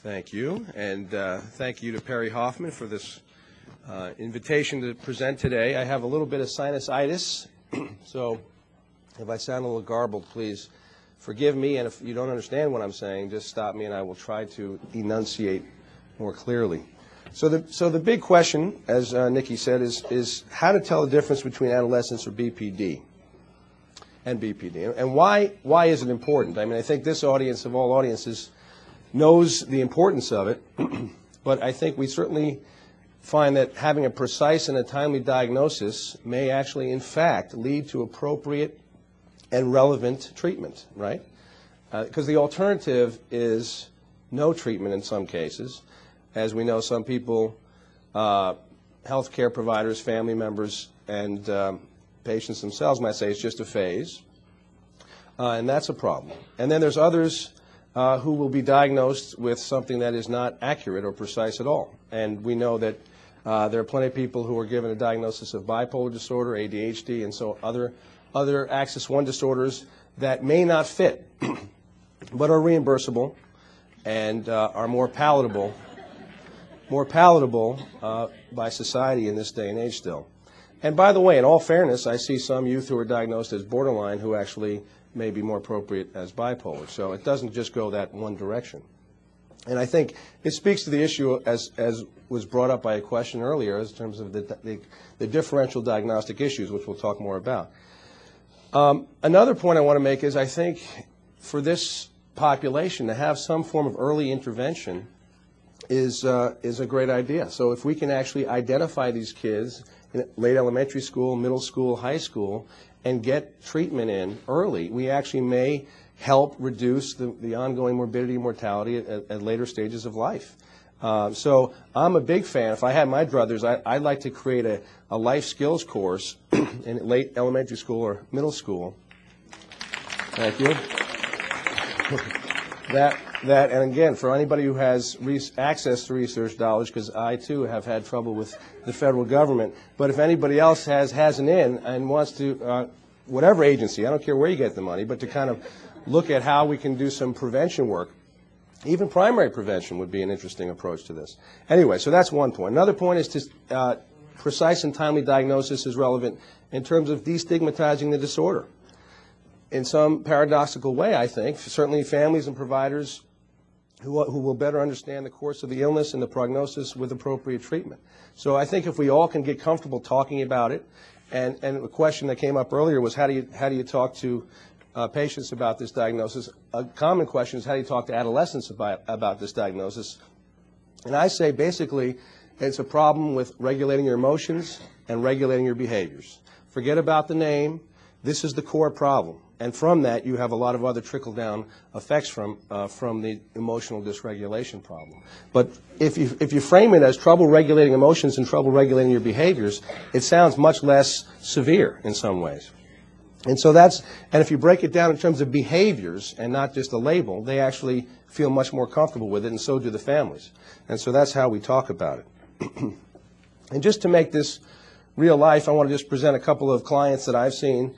Thank you, and thank you to Perry Hoffman for this invitation to present today. I have a little bit of sinusitis, so if I sound a little garbled, please forgive me, and if you don't understand what I'm saying, just stop me and I will try to enunciate more clearly. So the big question, as Nikki said, is how to tell the difference between adolescence or BPD and BPD, and why is it important? I mean, I think this audience of all audiences knows the importance of it, but I think we certainly find that having a precise and a timely diagnosis may actually, in fact, lead to appropriate and relevant treatment, right? Because the alternative is no treatment in some cases. As we know, some people, health care providers, family members, and patients themselves might say it's just a phase, and that's a problem. And then there's others who will be diagnosed with something that is not accurate or precise at all. And we know that there are plenty of people who are given a diagnosis of bipolar disorder, ADHD, and so other axis 1 disorders that may not fit, but are reimbursable and are more palatable by society in this day and age still. And by the way, in all fairness, I see some youth who are diagnosed as borderline who actually may be more appropriate as bipolar. So it doesn't just go that one direction. And I think it speaks to the issue, as was brought up by a question earlier, in terms of the differential diagnostic issues, which we'll talk more about. Another point I want to make is I think for this population to have some form of early intervention is a great idea. So if we can actually identify these kids in late elementary school, middle school, high school, and get treatment in early, we actually may help reduce the ongoing morbidity and mortality at later stages of life. So I'm a big fan. If I had my druthers, I'd like to create a life skills course in late elementary school or middle school. Thank you. And again, for anybody who has access to research dollars, because I too have had trouble with the federal government, but if anybody else has an in and wants to, whatever agency, I don't care where you get the money, but to kind of look at how we can do some prevention work, even primary prevention would be an interesting approach to this. Anyway, so that's one point. Another point is to precise and timely diagnosis is relevant in terms of destigmatizing the disorder. In some paradoxical way, I think, certainly families and providers who will better understand the course of the illness and the prognosis with appropriate treatment. So I think if we all can get comfortable talking about it, and the question that came up earlier was how do you talk to patients about this diagnosis? A common question is how do you talk to adolescents about this diagnosis? And I say basically it's a problem with regulating your emotions and regulating your behaviors. Forget about the name. This is the core problem. And from that, you have a lot of other trickle-down effects from the emotional dysregulation problem. But if you frame it as trouble regulating emotions and trouble regulating your behaviors, it sounds much less severe in some ways. And so and if you break it down in terms of behaviors and not just a label, they actually feel much more comfortable with it, and so do the families. And so that's how we talk about it. And just to make this real life, I want to just present a couple of clients that I've seen.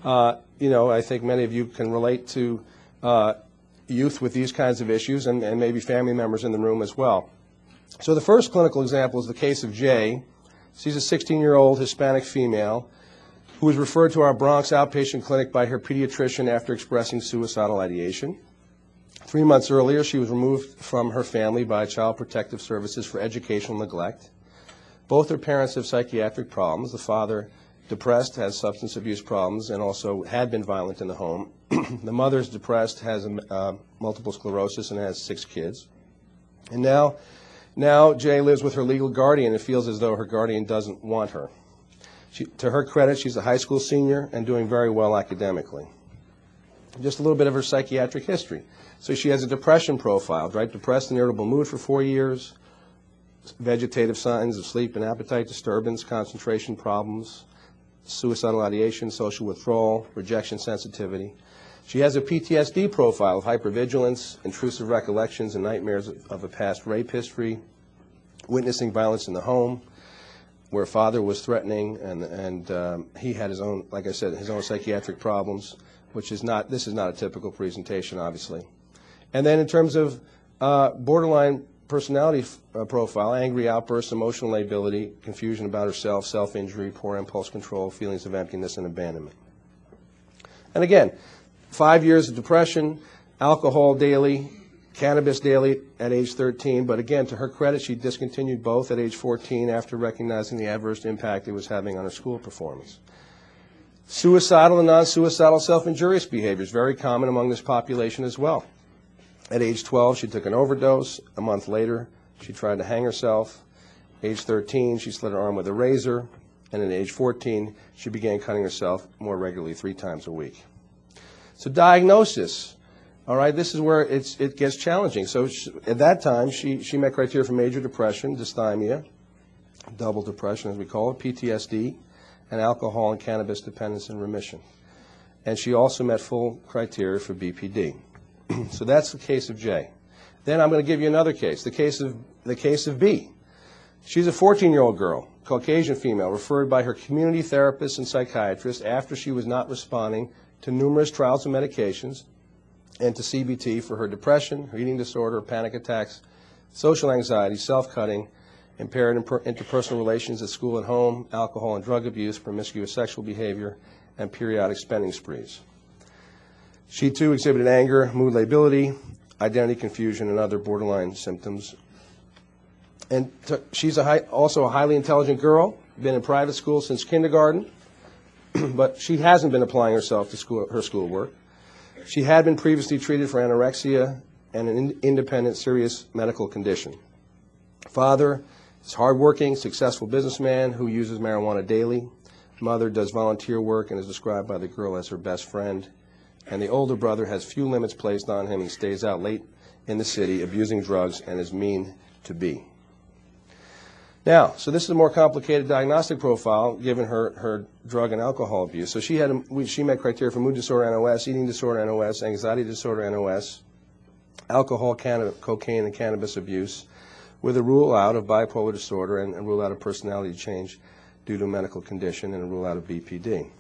I think many of you can relate to youth with these kinds of issues, and maybe family members in the room as well. So the first clinical example is the case of Jay. She's a 16-year-old Hispanic female who was referred to our Bronx outpatient clinic by her pediatrician after expressing suicidal ideation. 3 months earlier, she was removed from her family by Child Protective Services for educational neglect. Both her parents have psychiatric problems. The father, depressed, has substance abuse problems and also had been violent in the home. The mother's depressed, has multiple sclerosis, and has 6 kids. And now Jay lives with her legal guardian and feels as though her guardian doesn't want her. To her credit, she's a high school senior and doing very well academically. Just a little bit of her psychiatric history. So she has a depression profile, right? Depressed and irritable mood for 4 years, vegetative signs of sleep and appetite disturbance, concentration problems, suicidal ideation, social withdrawal, rejection sensitivity. She has a PTSD profile of hypervigilance, intrusive recollections and nightmares of a past rape history, witnessing violence in the home, where father was threatening, and he had his own, like I said, his own psychiatric problems, this is not a typical presentation, obviously. And then in terms of borderline personality profile, angry outbursts, emotional lability, confusion about herself, self-injury, poor impulse control, feelings of emptiness and abandonment. And again, 5 years of depression, alcohol daily, cannabis daily at age 13, but again, to her credit, she discontinued both at age 14 after recognizing the adverse impact it was having on her school performance. Suicidal and non-suicidal self-injurious behaviors, very common among this population as well. At age 12, she took an overdose. A month later, she tried to hang herself. Age 13, she slit her arm with a razor. And at age 14, she began cutting herself more regularly, 3 times a week. So diagnosis, all right, this is where it gets challenging. So at that time, she met criteria for major depression, dysthymia, double depression as we call it, PTSD, and alcohol and cannabis dependence and remission. And she also met full criteria for BPD. So that's the case of J. Then I'm going to give you another case, the case of B. She's a 14-year-old girl, Caucasian female, referred by her community therapist and psychiatrist after she was not responding to numerous trials of medications and to CBT for her depression, her eating disorder, panic attacks, social anxiety, self-cutting, impaired interpersonal relations at school and home, alcohol and drug abuse, promiscuous sexual behavior, and periodic spending sprees. She, too, exhibited anger, mood lability, identity confusion, and other borderline symptoms. And she's also a highly intelligent girl, been in private school since kindergarten, but she hasn't been applying herself to her schoolwork. She had been previously treated for anorexia and an independent serious medical condition. Father is hardworking, successful businessman who uses marijuana daily. Mother does volunteer work and is described by the girl as her best friend. And the older brother has few limits placed on him and stays out late in the city, abusing drugs, and is mean to be. Now, so this is a more complicated diagnostic profile given her drug and alcohol abuse. So she met criteria for mood disorder NOS, eating disorder NOS, anxiety disorder NOS, alcohol, cocaine, and cannabis abuse, with a rule out of bipolar disorder and a rule out of personality change due to a medical condition and a rule out of BPD.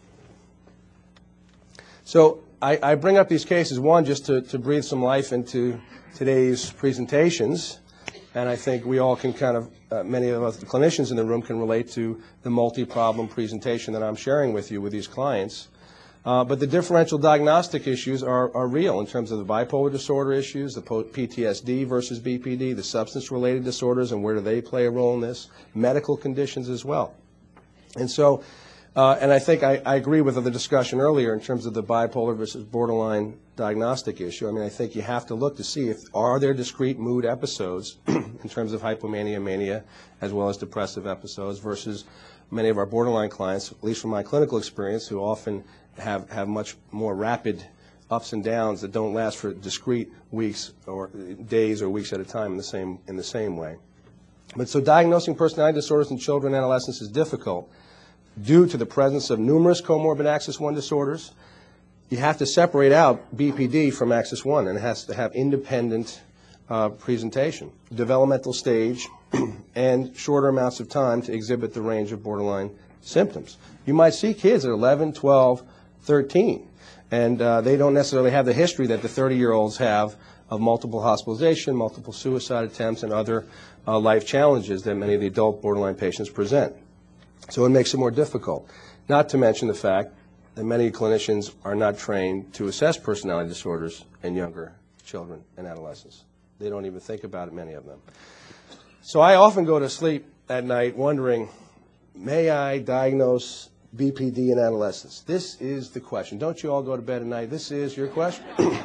So I bring up these cases, one, just to breathe some life into today's presentations, and I think we all can kind of, many of us, the clinicians in the room, can relate to the multi-problem presentation that I'm sharing with you with these clients. But the differential diagnostic issues are real in terms of the bipolar disorder issues, the PTSD versus BPD, the substance-related disorders and where do they play a role in this, medical conditions as well. And so, and I think I agree with the discussion earlier in terms of the bipolar versus borderline diagnostic issue. I mean, I think you have to look to see if are there discrete mood episodes in terms of hypomania, mania, as well as depressive episodes versus many of our borderline clients, at least from my clinical experience, who often have much more rapid ups and downs that don't last for discrete weeks or days or weeks at a time in the same way. But so diagnosing personality disorders in children and adolescents is difficult due to the presence of numerous comorbid Axis I disorders. You have to separate out BPD from Axis I, and it has to have independent presentation, developmental stage, and shorter amounts of time to exhibit the range of borderline symptoms. You might see kids at 11, 12, 13, and they don't necessarily have the history that the 30-year-olds have of multiple hospitalization, multiple suicide attempts, and other life challenges that many of the adult borderline patients present. So it makes it more difficult, not to mention the fact that many clinicians are not trained to assess personality disorders in younger children and adolescents. They don't even think about it, many of them. So I often go to sleep at night wondering, may I diagnose BPD in adolescents? This is the question. Don't you all go to bed at night? This is your question.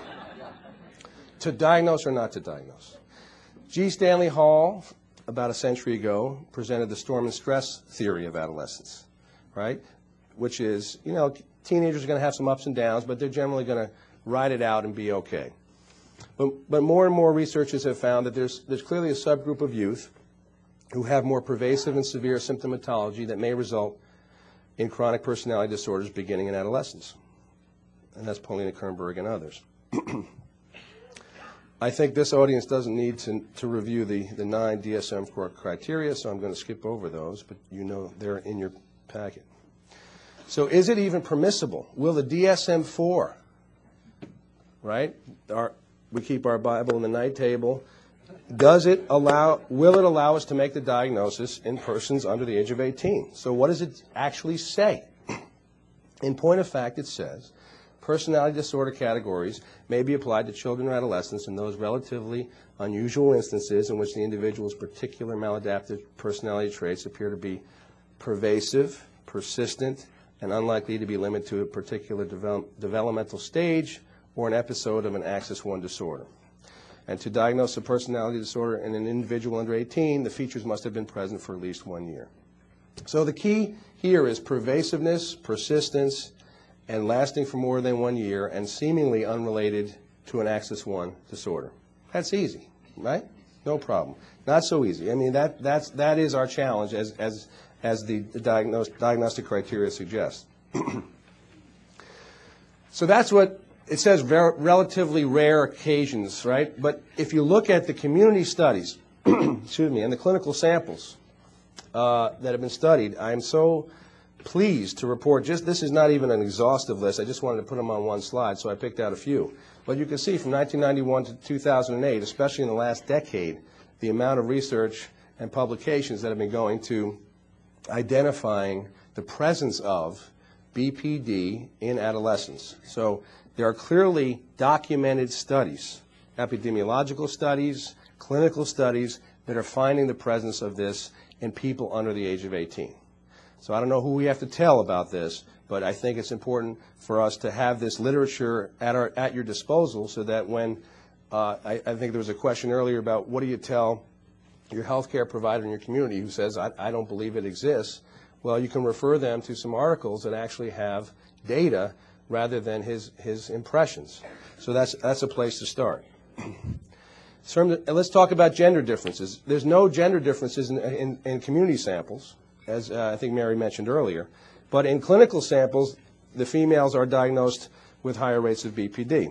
To diagnose or not to diagnose? G. Stanley Hall, about a century ago, presented the storm and stress theory of adolescence, right? Which is, you know, teenagers are going to have some ups and downs, but they're generally going to ride it out and be okay. But more and more researchers have found that there's clearly a subgroup of youth who have more pervasive and severe symptomatology that may result in chronic personality disorders beginning in adolescence. And that's Paulina Kernberg and others. I think this audience doesn't need to review the 9 DSM-4 criteria, so I'm going to skip over those, but you know they're in your packet. So is it even permissible? Will the DSM-4, right, we keep our Bible on the night table, will it allow us to make the diagnosis in persons under the age of 18? So what does it actually say? In point of fact, it says, personality disorder categories may be applied to children or adolescents in those relatively unusual instances in which the individual's particular maladaptive personality traits appear to be pervasive, persistent, and unlikely to be limited to a particular developmental stage or an episode of an Axis I disorder. And to diagnose a personality disorder in an individual under 18, the features must have been present for at least 1 year. So the key here is pervasiveness, persistence, and lasting for more than 1 year, and seemingly unrelated to an Axis I disorder. That's easy, right? No problem. Not so easy. I mean, that is our challenge as the diagnostic criteria suggests. So that's what it says, relatively rare occasions, right? But if you look at the community studies, excuse me, and the clinical samples that have been studied, I am so pleased to report, this is not even an exhaustive list, I just wanted to put them on one slide, so I picked out a few. But you can see from 1991 to 2008, especially in the last decade, the amount of research and publications that have been going to identifying the presence of BPD in adolescents. So there are clearly documented studies, epidemiological studies, clinical studies, that are finding the presence of this in people under the age of 18. So I don't know who we have to tell about this, but I think it's important for us to have this literature at your disposal so that when, I think there was a question earlier about what do you tell your healthcare provider in your community who says, I don't believe it exists. Well, you can refer them to some articles that actually have data rather than his impressions. So that's a place to start. Let's talk about gender differences. There's no gender differences in community samples, as I think Mary mentioned earlier. But in clinical samples, the females are diagnosed with higher rates of BPD.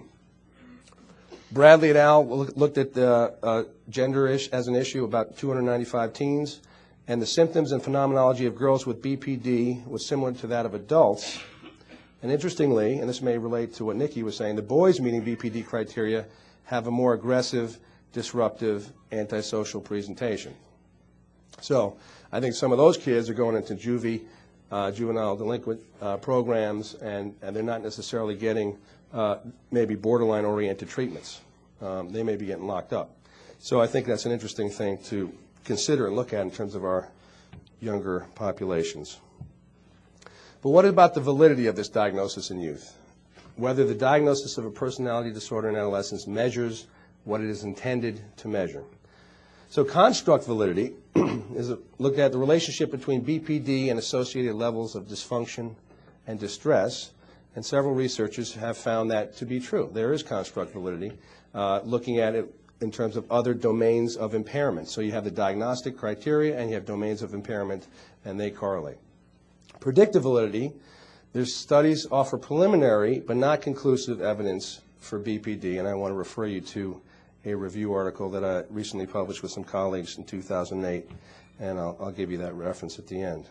Bradley et al. Looked at gender as an issue, about 295 teens, and the symptoms and phenomenology of girls with BPD was similar to that of adults. And interestingly, and this may relate to what Nikki was saying, the boys meeting BPD criteria have a more aggressive, disruptive, antisocial presentation. So I think some of those kids are going into juvenile delinquent programs, and they're not necessarily getting maybe borderline-oriented treatments. They may be getting locked up. So I think that's an interesting thing to consider and look at in terms of our younger populations. But what about the validity of this diagnosis in youth? Whether the diagnosis of a personality disorder in adolescence measures what it is intended to measure. So construct validity is looked at the relationship between BPD and associated levels of dysfunction and distress, and several researchers have found that to be true. There is construct validity, looking at it in terms of other domains of impairment. So you have the diagnostic criteria and you have domains of impairment, and they correlate. Predictive validity, there's studies offer preliminary but not conclusive evidence for BPD, and I want to refer you to a review article that I recently published with some colleagues in 2008, and I'll give you that reference at the end.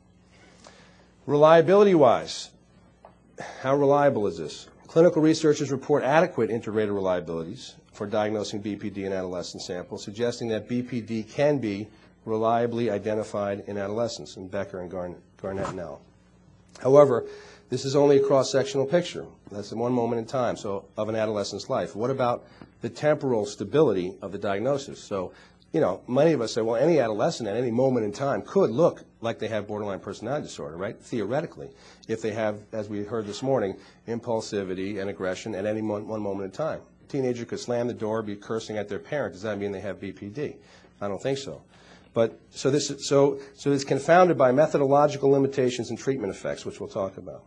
Reliability-wise, how reliable is this? Clinical researchers report adequate inter-rater reliabilities for diagnosing BPD in adolescent samples, suggesting that BPD can be reliably identified in adolescents, in Becker and Garnett and al. However, this is only a cross-sectional picture. That's in one moment in time, so of an adolescent's life. What about the temporal stability of the diagnosis? So, you know, many of us say, well, any adolescent at any moment in time could look like they have borderline personality disorder, right? Theoretically, if they have, as we heard this morning, impulsivity and aggression at any one moment in time. A teenager could slam the door, be cursing at their parent. Does that mean they have BPD? I don't think so. But so it's confounded by methodological limitations and treatment effects, which we'll talk about.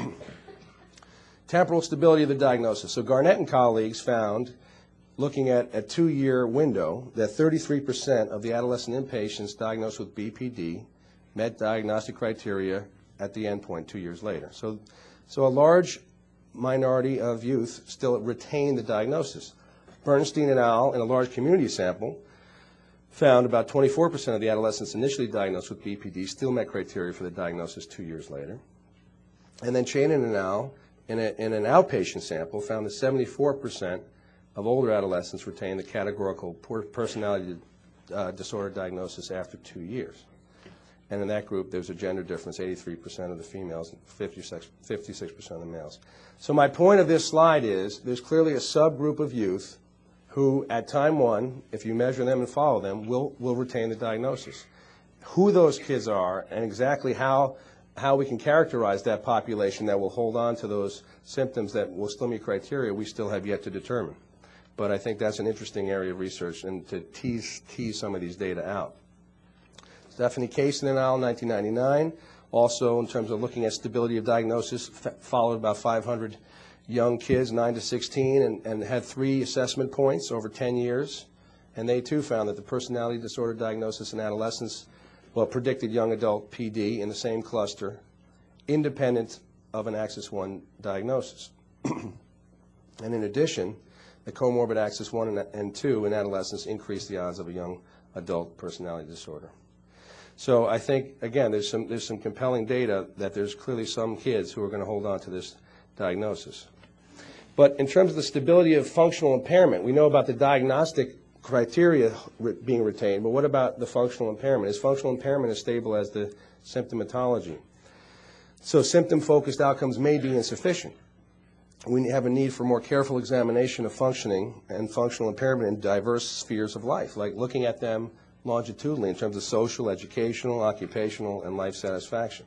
Temporal stability of the diagnosis. So Garnett and colleagues found, looking at a 2-year window, that 33% of the adolescent inpatients diagnosed with BPD met diagnostic criteria at the endpoint 2 years later. So a large minority of youth still retain the diagnosis. Bernstein et al. In a large community sample found about 24% of the adolescents initially diagnosed with BPD still met criteria for the diagnosis 2 years later. And then Chanin et al. In an outpatient sample found that 74% of older adolescents retain the categorical personality disorder diagnosis after 2 years. And in that group, there's a gender difference, 83% of the females and 56% of the males. So my point of this slide is there's clearly a subgroup of youth who, at time one, if you measure them and follow them, will retain the diagnosis. Who those kids are and exactly how we can characterize that population that will hold on to those symptoms that will still meet criteria, we still have yet to determine. But I think that's an interesting area of research and to tease some of these data out. Stephanie Kaysen et al., 1999, also in terms of looking at stability of diagnosis, followed about 500 young kids, 9 to 16, and had 3 assessment points over 10 years. And they, too, found that the personality disorder diagnosis in adolescents, well, predicted young adult PD in the same cluster, independent of an Axis I diagnosis. And in addition, the comorbid Axis I and II in adolescents increased the odds of a young adult personality disorder. So I think, again, there's some compelling data that there's clearly some kids who are going to hold on to this diagnosis. But in terms of the stability of functional impairment, we know about the diagnostic criteria being retained, but what about the functional impairment? Is functional impairment as stable as the symptomatology? So symptom-focused outcomes may be insufficient. We have a need for more careful examination of functioning and functional impairment in diverse spheres of life, like looking at them longitudinally in terms of social, educational, occupational, and life satisfaction.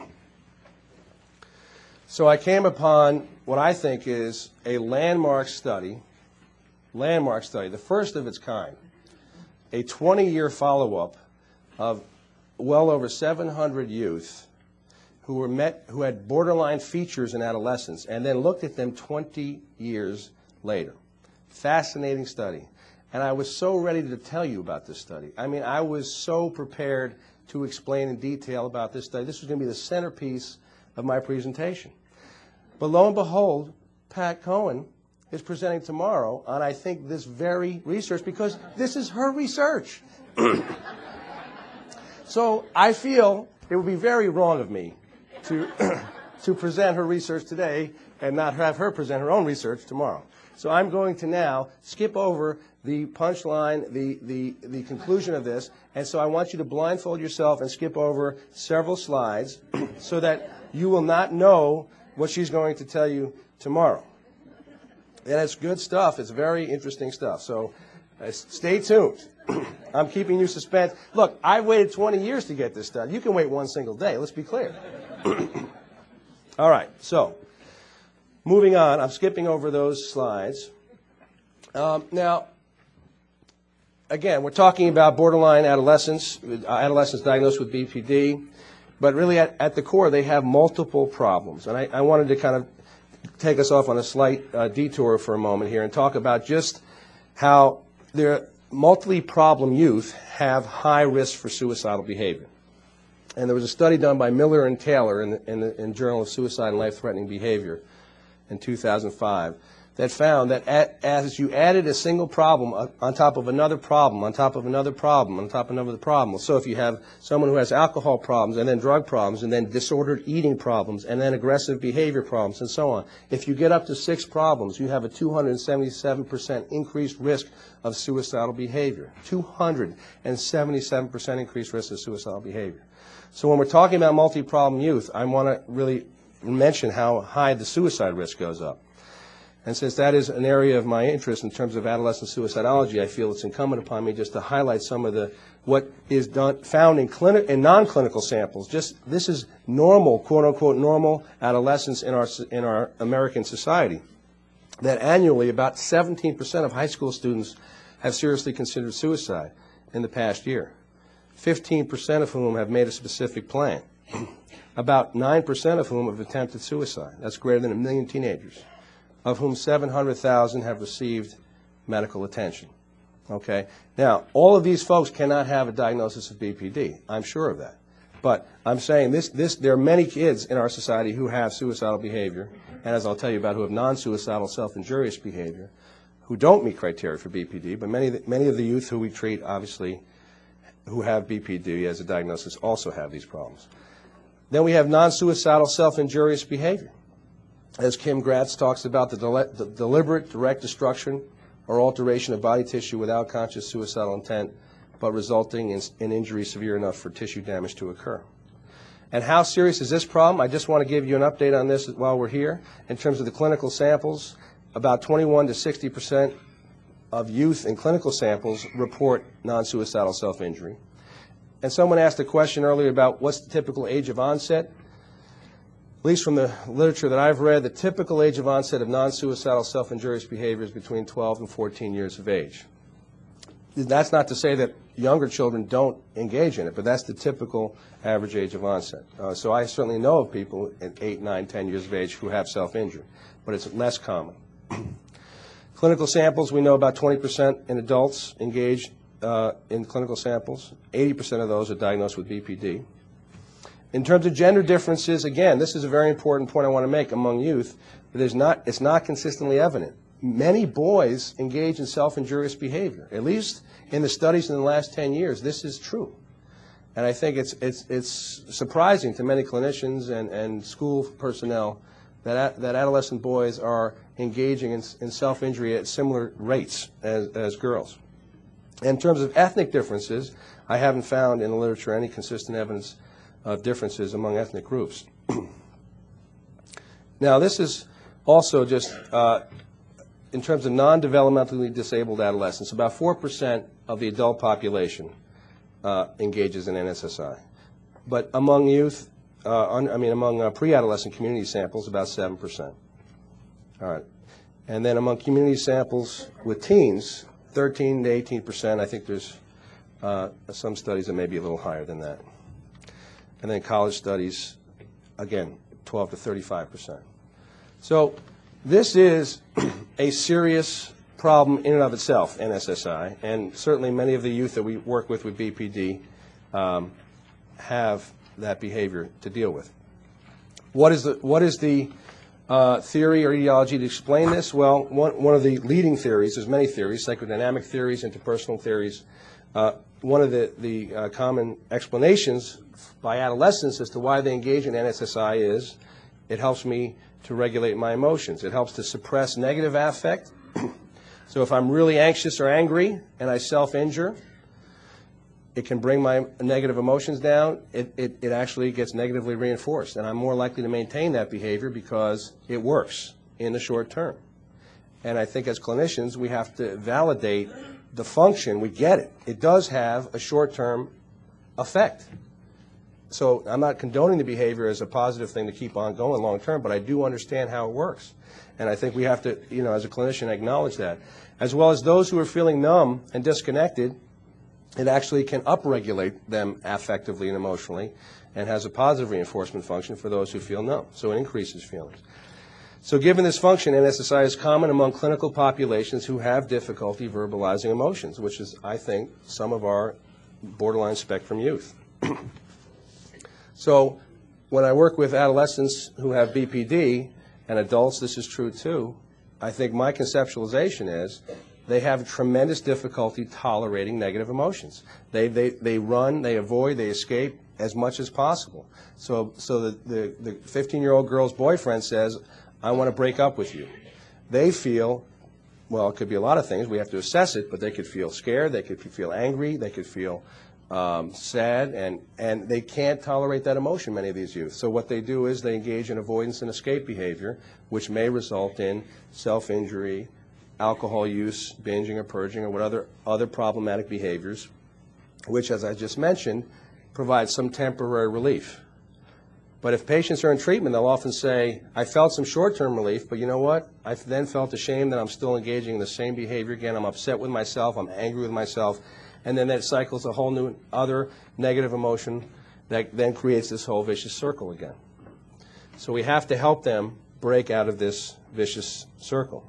So I came upon what I think is a landmark study, the first of its kind, a 20-year follow-up of well over 700 youth who had borderline features in adolescence, and then looked at them 20 years later. Fascinating study. And I was so ready to tell you about this study. I mean, I was so prepared to explain in detail about this study. This was going to be the centerpiece of my presentation. But lo and behold, Pat Cohen is presenting tomorrow on, I think, this very research, because this is her research. So I feel it would be very wrong of me to present her research today and not have her present her own research tomorrow. So I'm going to now skip over the punchline, the conclusion of this, and so I want you to blindfold yourself and skip over several slides so that you will not know what she's going to tell you tomorrow. And it's good stuff. It's very interesting stuff. So stay tuned. I'm keeping you suspense. Look, I waited 20 years to get this done. You can wait one single day. Let's be clear. All right. So moving on. I'm skipping over those slides. Now, again, we're talking about borderline adolescents diagnosed with BPD. But really, at the core, they have multiple problems. And I wanted to kind of take us off on a slight detour for a moment here and talk about just how their multi-problem youth have high risk for suicidal behavior. And there was a study done by Miller and Taylor in the Journal of Suicide and Life-Threatening Behavior in 2005 that found that as you added a single problem on top of another problem, on top of another problem, on top of another problem. So if you have someone who has alcohol problems and then drug problems and then disordered eating problems and then aggressive behavior problems and so on, if you get up to 6 problems, you have a 277% increased risk of suicidal behavior. 277% increased risk of suicidal behavior. So when we're talking about multi-problem youth, I want to really mention how high the suicide risk goes up. And since that is an area of my interest in terms of adolescent suicidology, I feel it's incumbent upon me just to highlight some of what is found in non-clinical samples. This is normal, quote unquote, normal adolescence in our American society. That annually about 17% of high school students have seriously considered suicide in the past year. 15% of whom have made a specific plan. About 9% of whom have attempted suicide. That's greater than 1 million teenagers, of whom 700,000 have received medical attention. Okay? Now, all of these folks cannot have a diagnosis of BPD. I'm sure of that. But I'm saying there are many kids in our society who have suicidal behavior, and as I'll tell you about, who have non-suicidal self-injurious behavior, who don't meet criteria for BPD, but many of the youth who we treat, obviously, who have BPD as a diagnosis also have these problems. Then we have non-suicidal self-injurious behavior. As Kim Gratz talks about, the deliberate, direct destruction or alteration of body tissue without conscious suicidal intent, but resulting in injury severe enough for tissue damage to occur. And how serious is this problem? I just want to give you an update on this while we're here. In terms of the clinical samples, about 21 to 60% of youth in clinical samples report non-suicidal self-injury. And someone asked a question earlier about what's the typical age of onset. At least from the literature that I've read, the typical age of onset of non-suicidal self-injurious behavior is between 12 and 14 years of age. That's not to say that younger children don't engage in it, but that's the typical average age of onset. So I certainly know of people at 8, 9, 10 years of age who have self-injury, but it's less common. Clinical samples, we know about 20% in adults engaged in clinical samples. 80% of those are diagnosed with BPD. In terms of gender differences, again, this is a very important point I want to make among youth. It's not consistently evident. Many boys engage in self-injurious behavior. At least in the studies in the last 10 years, this is true. And I think it's surprising to many clinicians and school personnel that adolescent boys are engaging in self-injury at similar rates as girls. In terms of ethnic differences, I haven't found in the literature any consistent evidence of differences among ethnic groups. Now, this is also just in terms of non-developmentally disabled adolescents. About 4% of the adult population engages in NSSI. But among youth, among pre-adolescent community samples, about 7%. All right. And then among community samples with teens, 13 to 18%. I think there's some studies that may be a little higher than that. And then college studies, again, 12 to 35%. So this is a serious problem in and of itself, NSSI, and certainly many of the youth that we work with BPD have that behavior to deal with. What is the theory or ideology to explain this? Well, one of the leading theories, there's many theories, psychodynamic theories, interpersonal theories. One of the common explanations by adolescents as to why they engage in NSSI is it helps me to regulate my emotions. It helps to suppress negative affect. So if I'm really anxious or angry and I self-injure, it can bring my negative emotions down. It actually gets negatively reinforced, and I'm more likely to maintain that behavior because it works in the short term. And I think as clinicians, we have to validate the function. We get it. It does have a short-term effect. So I'm not condoning the behavior as a positive thing to keep on going long-term, but I do understand how it works. And I think we have to, as a clinician, acknowledge that. As well as those who are feeling numb and disconnected, it actually can upregulate them affectively and emotionally and has a positive reinforcement function for those who feel numb. So it increases feelings. So given this function, NSSI is common among clinical populations who have difficulty verbalizing emotions, which is, I think, some of our borderline spectrum youth. So when I work with adolescents who have BPD, and adults, this is true too, I think my conceptualization is they have tremendous difficulty tolerating negative emotions. They run, they avoid, they escape as much as possible. So the 15-year-old girl's boyfriend says, I want to break up with you. They feel, well, it could be a lot of things. We have to assess it, but they could feel scared, they could feel angry, they could feel sad, and they can't tolerate that emotion, many of these youth. So what they do is they engage in avoidance and escape behavior, which may result in self-injury, alcohol use, binging or purging, or what other problematic behaviors, which, as I just mentioned, provide some temporary relief. But if patients are in treatment, they'll often say, I felt some short-term relief, but you know what? I then felt ashamed that I'm still engaging in the same behavior again. I'm upset with myself. I'm angry with myself. And then that cycles a whole new other negative emotion that then creates this whole vicious circle again. So we have to help them break out of this vicious circle.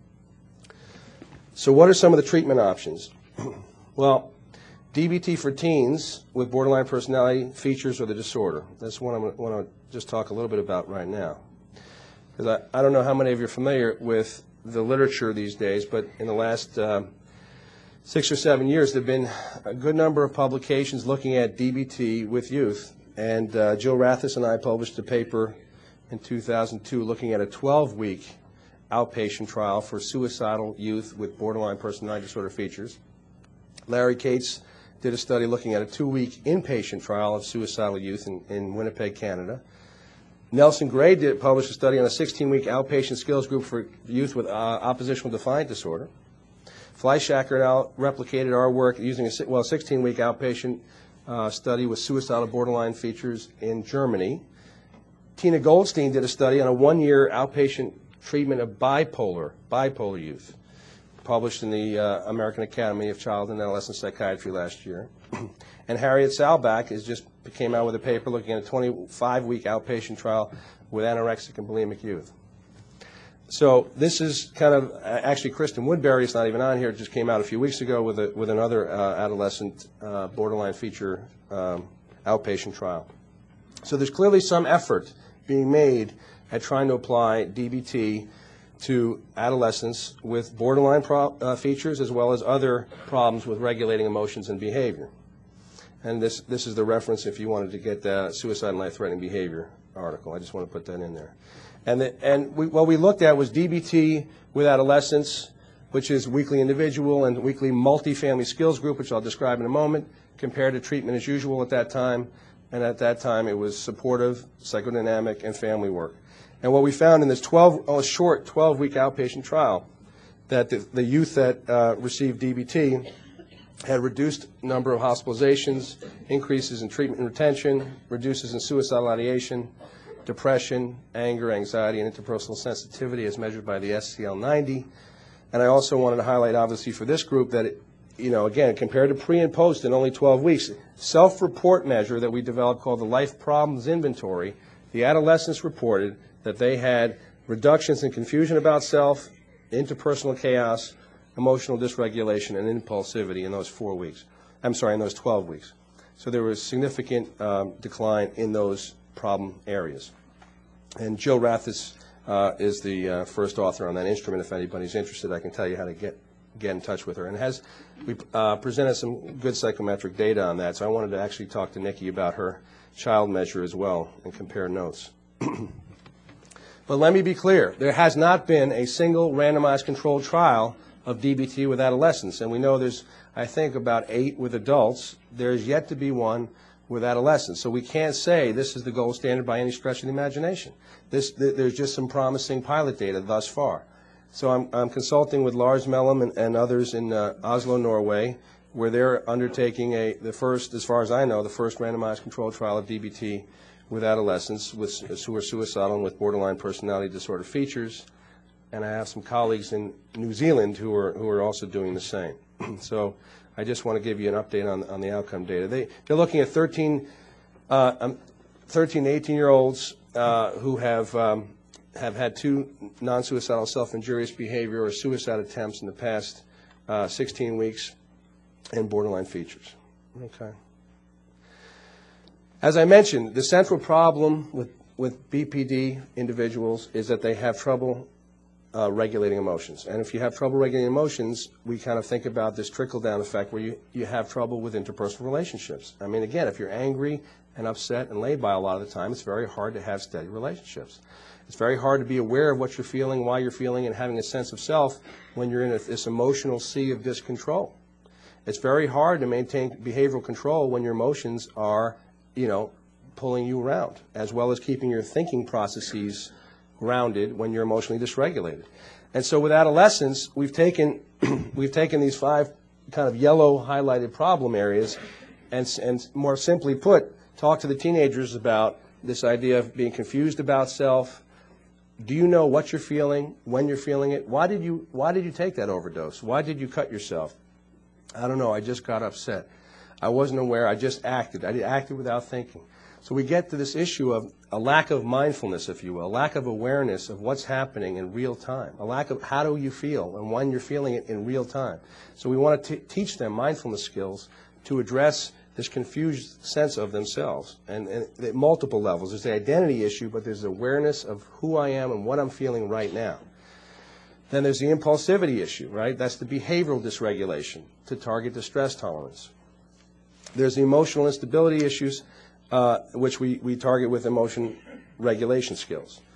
So what are some of the treatment options? Well, DBT for teens with borderline personality features or the disorder. That's what I want to just talk a little bit about right now. Because I don't know how many of you are familiar with the literature these days, but in the last 6 or 7 years, there have been a good number of publications looking at DBT with youth. And Jill Rathis and I published a paper in 2002 looking at a 12-week outpatient trial for suicidal youth with borderline personality disorder features. Larry Cates did a study looking at a 2-week inpatient trial of suicidal youth in Winnipeg, Canada. Nelson Gray published a study on a 16-week outpatient skills group for youth with oppositional defiant disorder. Fleischacker now replicated our work using a 16-week outpatient study with suicidal borderline features in Germany. Tina Goldstein did a study on a 1-year outpatient treatment of bipolar youth, published in the American Academy of Child and Adolescent Psychiatry last year. And Harriet Salbach came out with a paper looking at a 25-week outpatient trial with anorexic and bulimic youth. So this is kind of, actually Kristen Woodbury is not even on here, it just came out a few weeks ago with another adolescent borderline feature outpatient trial. So there's clearly some effort being made at trying to apply DBT to adolescents with borderline features as well as other problems with regulating emotions and behavior. And this is the reference if you wanted to get the suicide and life-threatening behavior article. I just want to put that in there. What we looked at was DBT with adolescents, which is weekly individual and weekly multifamily skills group, which I'll describe in a moment, compared to treatment as usual at that time. And at that time, it was supportive, psychodynamic, and family work. And what we found in this short 12-week outpatient trial, that the youth that received DBT had reduced number of hospitalizations, increases in treatment and retention, reduces in suicidal ideation, depression, anger, anxiety, and interpersonal sensitivity as measured by the SCL-90. And I also wanted to highlight, obviously, for this group that, again, compared to pre and post in only 12 weeks, self-report measure that we developed called the Life Problems Inventory, the adolescents reported that they had reductions in confusion about self, interpersonal chaos, emotional dysregulation, and impulsivity in those 4 weeks. I'm sorry, in those 12 weeks. So there was significant decline in those problem areas. And Jill Rathis is the first author on that instrument. If anybody's interested, I can tell you how to get in touch with her. And we presented some good psychometric data on that, so I wanted to actually talk to Nikki about her child measure as well and compare notes. But let me be clear, there has not been a single randomized controlled trial of DBT with adolescents, and we know there's, I think, about 8 with adults. There's yet to be one with adolescents. So we can't say this is the gold standard by any stretch of the imagination. There's just some promising pilot data thus far. So I'm consulting with Lars Mellem and others in Oslo, Norway, where they're undertaking the first, as far as I know, the first randomized controlled trial of DBT with adolescents who are suicidal and with borderline personality disorder features. And I have some colleagues in New Zealand who are also doing the same. So I just want to give you an update on the outcome data. They're looking at 13 to 18-year-olds who have had 2 non-suicidal self-injurious behavior or suicide attempts in the past 16 weeks and borderline features. Okay. As I mentioned, the central problem with BPD individuals is that they have trouble regulating emotions. And if you have trouble regulating emotions, we kind of think about this trickle-down effect where you have trouble with interpersonal relationships. I mean, again, if you're angry and upset and laid by a lot of the time, it's very hard to have steady relationships. It's very hard to be aware of what you're feeling, why you're feeling, and having a sense of self when you're in this emotional sea of discontrol. It's very hard to maintain behavioral control when your emotions are, pulling you around, as well as keeping your thinking processes grounded when you're emotionally dysregulated. And so with adolescents, we've taken these 5 kind of yellow highlighted problem areas and more simply put, talk to the teenagers about this idea of being confused about self. Do you know what you're feeling, when you're feeling it? Why did you take that overdose? Why did you cut yourself? I don't know, I just got upset. I wasn't aware, I just acted. I acted without thinking. So we get to this issue of a lack of mindfulness, if you will, a lack of awareness of what's happening in real time, a lack of how do you feel and when you're feeling it in real time. So we want to teach them mindfulness skills to address this confused sense of themselves. And at multiple levels. There's the identity issue, but there's awareness of who I am and what I'm feeling right now. Then there's the impulsivity issue, right? That's the behavioral dysregulation to target the stress tolerance. There's the emotional instability issues, which we target with emotion regulation skills.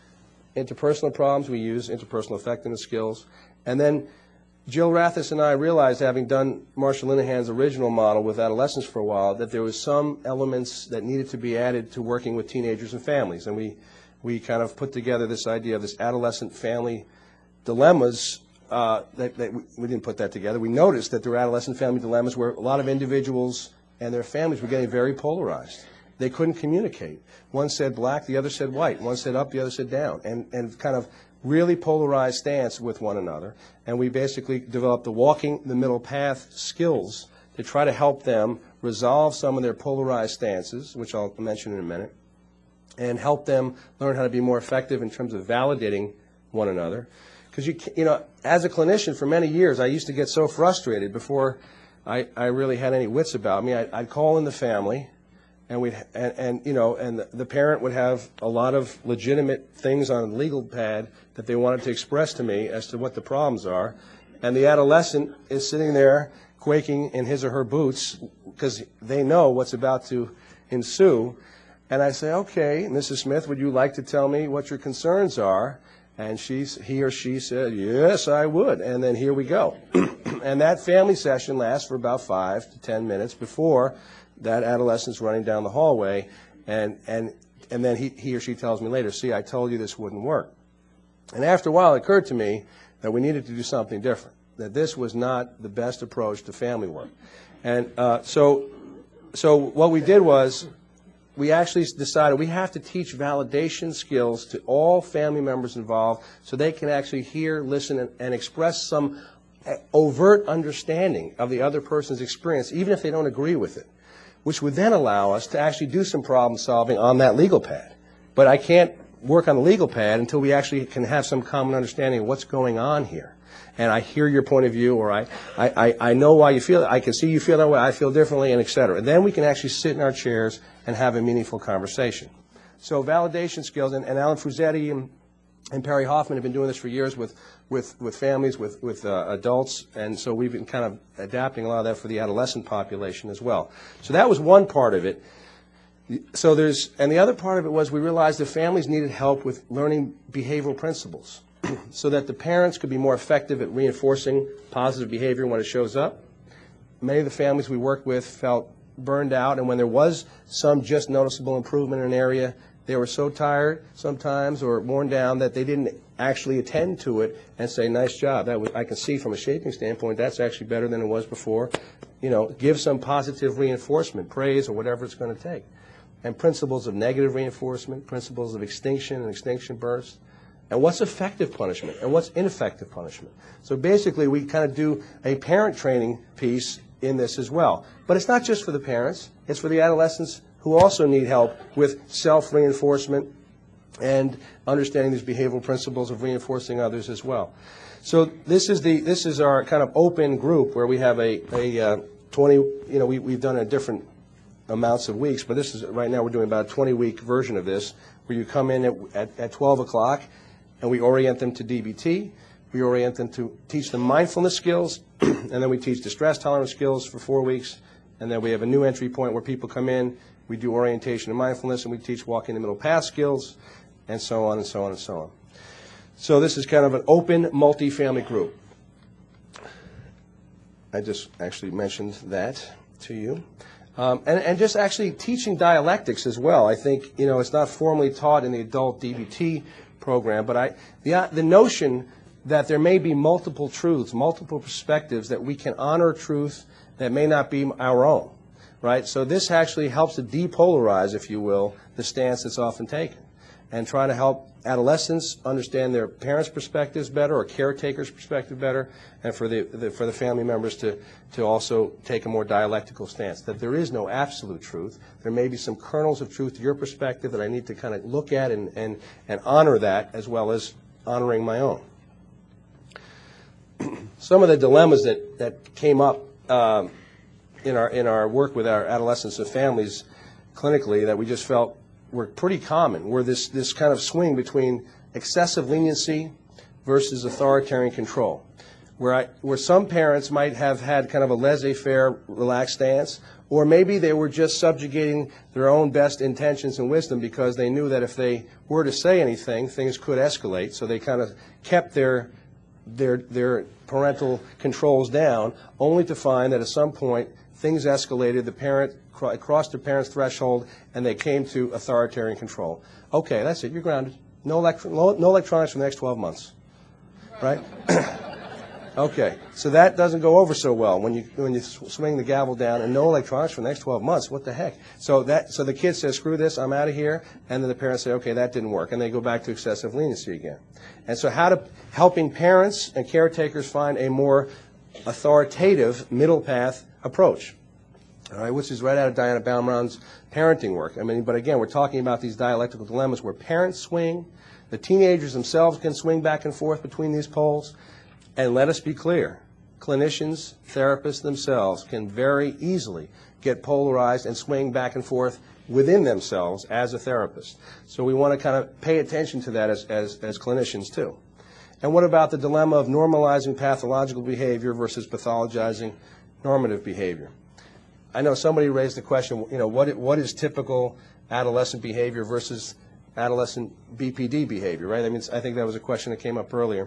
interpersonal problems, we use interpersonal effectiveness skills. And then Jill Rathis and I realized, having done Marshall Linehan's original model with adolescents for a while, that there was some elements that needed to be added to working with teenagers and families. And we kind of put together this idea of this adolescent family dilemmas. We didn't put that together. We noticed that there were adolescent family dilemmas where a lot of individuals and their families were getting very polarized. They couldn't communicate. One said black, the other said white. One said up, the other said down. And kind of really polarized stance with one another. And we basically developed the walking the middle path skills to try to help them resolve some of their polarized stances, which I'll mention in a minute, and help them learn how to be more effective in terms of validating one another. Because, you know, as a clinician for many years, I used to get so frustrated before I really had any wits about me. I'd call in the family, and the parent would have a lot of legitimate things on a legal pad that they wanted to express to me as to what the problems are, and the adolescent is sitting there quaking in his or her boots because they know what's about to ensue. And I say, okay, Mrs. Smith, would you like to tell me what your concerns are? And he or she said, yes, I would. And then here we go. And that family session lasts for about 5 to 10 minutes before that adolescent's running down the hallway. And then he or she tells me later, see, I told you this wouldn't work. And after a while, it occurred to me that we needed to do something different, that this was not the best approach to family work. And so what we did was, we actually decided we have to teach validation skills to all family members involved so they can actually hear, listen, and express some overt understanding of the other person's experience, even if they don't agree with it, which would then allow us to actually do some problem solving on that legal pad. But I can't work on the legal pad until we actually can have some common understanding of what's going on here. And I hear your point of view, or I know why you feel it. I can see you feel that way. I feel differently, and et cetera. And then we can actually sit in our chairs and have a meaningful conversation. So validation skills, and Alan Frusetti and Perry Hoffman have been doing this for years with families, with adults, and so we've been kind of adapting a lot of that for the adolescent population as well. So that was one part of it. So and the other part of it was we realized that families needed help with learning behavioral principles, so that the parents could be more effective at reinforcing positive behavior when it shows up. Many of the families we worked with felt burned out, and when there was some just noticeable improvement in an area, they were so tired sometimes or worn down that they didn't actually attend to it and say, nice job. I can see from a shaping standpoint that's actually better than it was before. You know, give some positive reinforcement, praise, or whatever it's going to take. And principles of negative reinforcement, principles of extinction and extinction bursts. And what's effective punishment and what's ineffective punishment. So basically we kind of do a parent training piece in this as well. But it's not just for the parents, it's for the adolescents who also need help with self-reinforcement and understanding these behavioral principles of reinforcing others as well. So this is our kind of open group where we have a 20, we've done it in different amounts of weeks, but this is, right now we're doing about a 20-week version of this where you come in at 12 o'clock and we orient them to DBT. We orient them to teach them mindfulness skills, and then we teach distress tolerance skills for 4 weeks, and then we have a new entry point where people come in, we do orientation and mindfulness, and we teach walking the middle path skills, and so on and so on and so on. So this is kind of an open, multi-family group. I just actually mentioned that to you. And just actually teaching dialectics as well. I think, it's not formally taught in the adult DBT program, but the notion that there may be multiple truths, multiple perspectives, that we can honor truth that may not be our own, right? So this actually helps to depolarize, if you will, the stance that's often taken, and try to help adolescents understand their parents' perspectives better or caretakers' perspective better, and for the family members to also take a more dialectical stance, that there is no absolute truth. There may be some kernels of truth to your perspective that I need to kind of look at and honor that as well as honoring my own. Some of the dilemmas that came up in our work with our adolescents and families clinically that we just felt were pretty common were this kind of swing between excessive leniency versus authoritarian control, where some parents might have had kind of a laissez-faire, relaxed stance, Or maybe they were just subjugating their own best intentions and wisdom because they knew that if they were to say anything, things could escalate. So they kind of kept their parental controls down, only to find that at some point things escalated, the parent crossed the parent's threshold, and they came to authoritarian control. Okay, that's it. You're grounded. No electronics for the next 12 months. Right? Okay, so that doesn't go over so well when you swing the gavel down, and no electronics for the next 12 months. What the heck? So the kid says, screw this, I'm out of here, and then the parents say, okay, that didn't work, and they go back to excessive leniency again. And so helping parents and caretakers find a more authoritative middle path approach, all right, which is right out of Diana Baumann's parenting work. I mean, but again, we're talking about these dialectical dilemmas where parents swing, the teenagers themselves can swing back and forth between these poles. And let us be clear, clinicians, therapists themselves can very easily get polarized and swing back and forth within themselves as a therapist. So we want to kind of pay attention to that as clinicians too. And what about the dilemma of normalizing pathological behavior versus pathologizing normative behavior? I know somebody raised the question, you know, what is typical adolescent behavior versus adolescent BPD behavior, right? I mean, I think that was a question that came up earlier.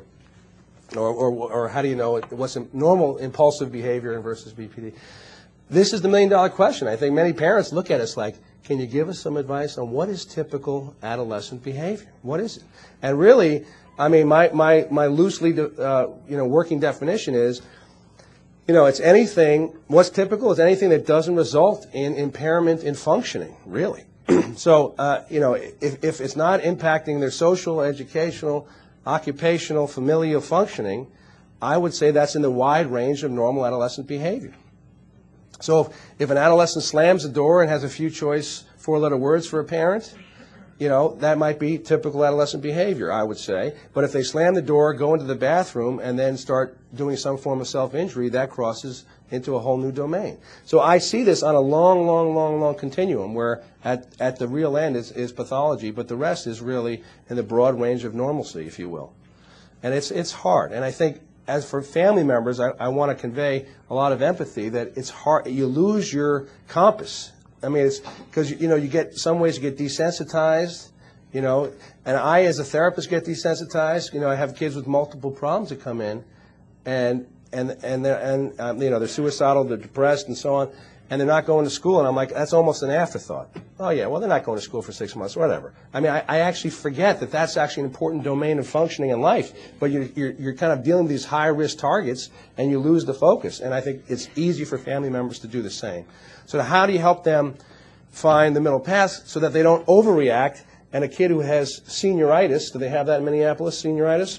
Or how do you know what's normal impulsive behavior versus BPD? This is the million-dollar question. I think many parents look at us like, can you give us some advice on what is typical adolescent behavior? What is it? And really, I mean, my loosely working definition is, you know, it's anything. What's typical is anything that doesn't result in impairment in functioning. Really. So you know, if it's not impacting their social, educational, occupational, familial functioning, I would say that's in the wide range of normal adolescent behavior. So if an adolescent slams the door and has a few choice four-letter words for a parent, you know, that might be typical adolescent behavior, I would say. But if they slam the door, go into the bathroom, and then start doing some form of self-injury, that crosses into a whole new domain. So I see this on a long continuum where at the real end is pathology, but the rest is really in the broad range of normalcy, if you will. And it's hard. And I think as for family members, I want to convey a lot of empathy that it's hard. You lose your compass. I mean, it's because, you know, you get some ways you get desensitized, you know, and I as a therapist get desensitized. You know, I have kids with multiple problems that come in, and they're suicidal, they're depressed, and so on, and they're not going to school, and I'm like, that's almost an afterthought. Oh yeah, well they're not going to school for 6 months, or whatever. I mean, I actually forget that that's actually an important domain of functioning in life, but you're kind of dealing with these high-risk targets, and you lose the focus, and I think it's easy for family members to do the same. So how do you help them find the middle path so that they don't overreact? And a kid who has senioritis, do they have that in Minneapolis, senioritis?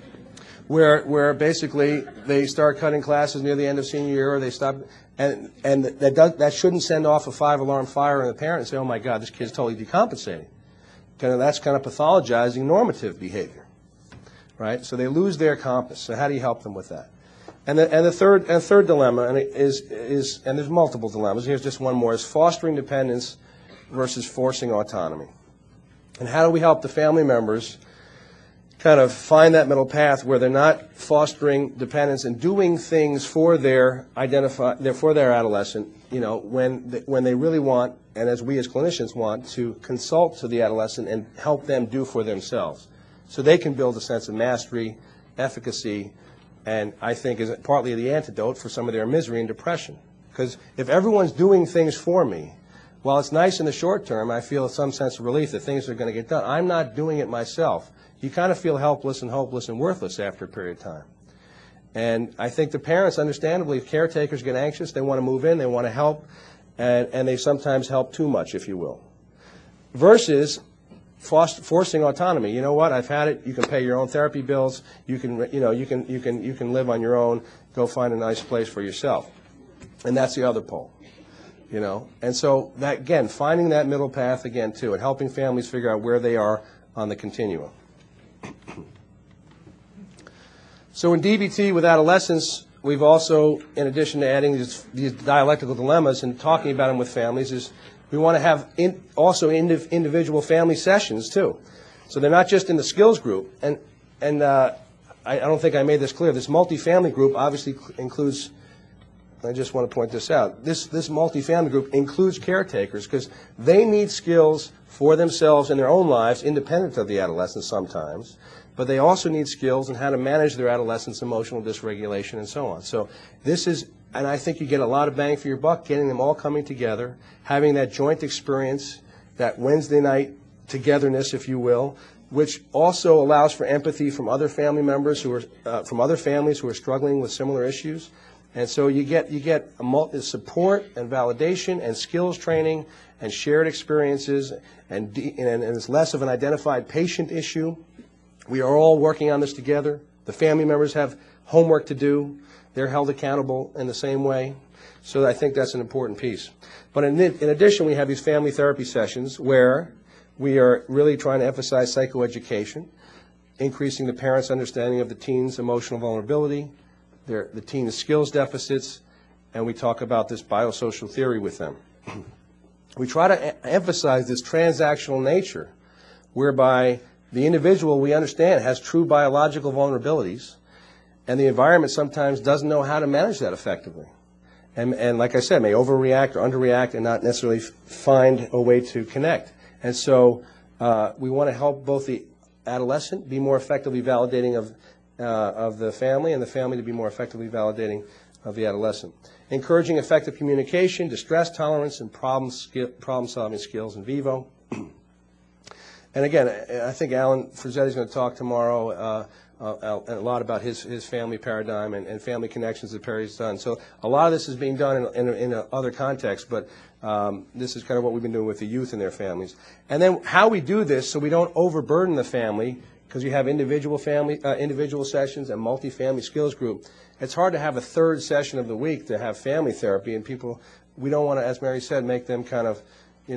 Where basically they start cutting classes near the end of senior year, or they stop, and that shouldn't send off a 5-alarm fire in the parent and say, oh my God, this kid's totally decompensating. That's kind of pathologizing normative behavior, right? So they lose their compass. So how do you help them with that? And the third dilemma, and there's multiple dilemmas. Here's just one more: is fostering dependence versus forcing autonomy. And how do we help the family members kind of find that middle path where they're not fostering dependence and doing things for their adolescent, you know, when they really want, and as we as clinicians want, to consult to the adolescent and help them do for themselves, so they can build a sense of mastery, efficacy, and I think is partly the antidote for some of their misery and depression. Because if everyone's doing things for me, while it's nice in the short term, I feel some sense of relief that things are going to get done. I'm not doing it myself. You kind of feel helpless and hopeless and worthless after a period of time. And I think the parents, understandably, if caretakers get anxious, they want to move in, they want to help, and they sometimes help too much, if you will. Versus forcing autonomy. You know what? I've had it. You can pay your own therapy bills. You can live on your own. Go find a nice place for yourself. And that's the other pole. You know. And so that, again, finding that middle path again too, and helping families figure out where they are on the continuum. So in DBT with adolescents, we've also, in addition to adding these dialectical dilemmas and talking about them with families, is we want to have also individual family sessions too. So they're not just in the skills group. And I don't think I made this clear. This multifamily group obviously includes I just want to point this out. This multifamily group includes caretakers because they need skills for themselves in their own lives, independent of the adolescent sometimes, but they also need skills in how to manage their adolescent's emotional dysregulation and so on. So this is, and I think you get a lot of bang for your buck getting them all coming together, having that joint experience, that Wednesday night togetherness, if you will, which also allows for empathy from other family members who are, from other families who are struggling with similar issues. And so you get support and validation and skills training and shared experiences, and it's less of an identified patient issue. We are all working on this together. The family members have homework to do. They're held accountable in the same way. So I think that's an important piece. But in addition, we have these family therapy sessions where we are really trying to emphasize psychoeducation, increasing the parents' understanding of the teen's emotional vulnerability, the teen's skills deficits, and we talk about this biosocial theory with them. We try to emphasize this transactional nature, whereby the individual, we understand, has true biological vulnerabilities, and the environment sometimes doesn't know how to manage that effectively. And like I said, may overreact or underreact and not necessarily find a way to connect. And so we want to help both the adolescent be more effectively validating of the family, and the family to be more effectively validating of the adolescent. Encouraging effective communication, distress tolerance, and problem-solving skills in vivo. And again, I think Alan Frazzetti is going to talk tomorrow a lot about his family paradigm and family connections that Perry's done. So a lot of this is being done in other contexts, but this is kind of what we've been doing with the youth and their families. And then how we do this so we don't overburden the family, because you have individual sessions and multi-family skills group. It's hard to have a third session of the week to have family therapy, and people, we don't want to, as Mary said, make them kind of,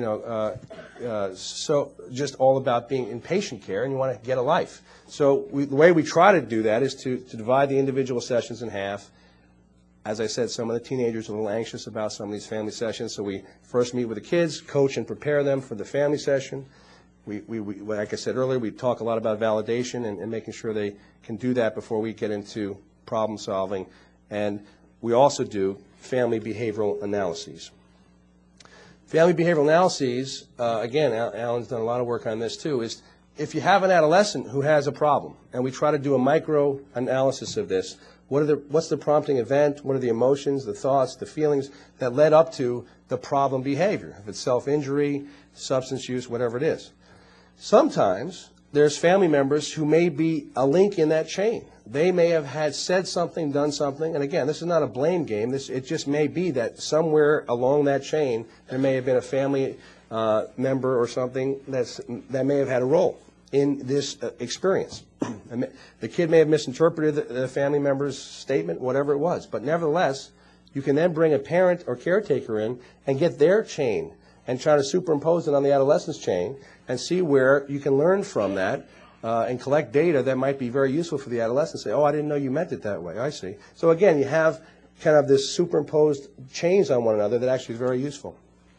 so just all about being in patient care, and you want to get a life. So the way we try to do that is to divide the individual sessions in half. As I said, some of the teenagers are a little anxious about some of these family sessions, so we first meet with the kids, coach and prepare them for the family session. We like I said earlier, we talk a lot about validation and making sure they can do that before we get into problem solving. And we also do family behavioral analyses. Family behavioral analyses, again, Alan's done a lot of work on this too, is if you have an adolescent who has a problem, and we try to do a micro-analysis of this, what's the prompting event, what are the emotions, the thoughts, the feelings that led up to the problem behavior, if it's self-injury, substance use, whatever it is. Sometimes there's family members who may be a link in that chain. They may have said something, done something, and again, this is not a blame game. It just may be that somewhere along that chain there may have been a family member or something that may have had a role in this experience. The kid may have misinterpreted the family member's statement, whatever it was, but nevertheless, you can then bring a parent or caretaker in and get their chain and try to superimpose it on the adolescent's chain and see where you can learn from that and collect data that might be very useful for the adolescent. Say, oh, I didn't know you meant it that way. I see. So again, you have kind of this superimposed chains on one another that actually is very useful.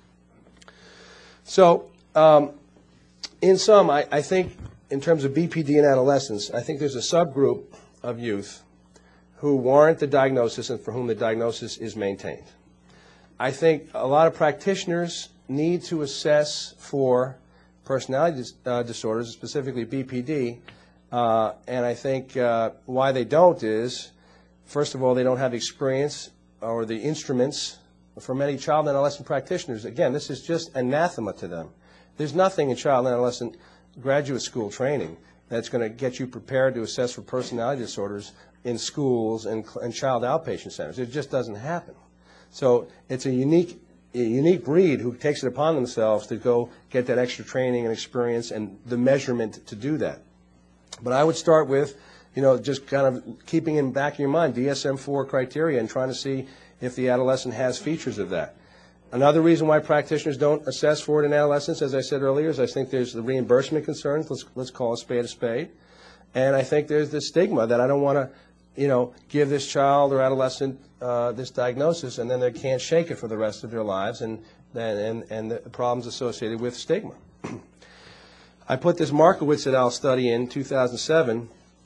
So in sum, I think in terms of BPD in adolescents, I think there's a subgroup of youth who warrant the diagnosis and for whom the diagnosis is maintained. I think a lot of practitioners need to assess for personality disorders, specifically BPD, and I think why they don't is, first of all, they don't have the experience or the instruments. For many child and adolescent practitioners, again, this is just anathema to them. There's nothing in child and adolescent graduate school training that's going to get you prepared to assess for personality disorders in schools and child outpatient centers. It just doesn't happen. So it's a unique breed who takes it upon themselves to go get that extra training and experience and the measurement to do that. But I would start with, just kind of keeping in the back of your mind DSM-IV criteria and trying to see if the adolescent has features of that. Another reason why practitioners don't assess for it in adolescents, as I said earlier, is I think there's the reimbursement concerns. Let's call a spade a spade. And I think there's this stigma that I don't want to, give this child or adolescent this diagnosis and then they can't shake it for the rest of their lives and the problems associated with stigma. I put this Markowitz et al. Study in 2007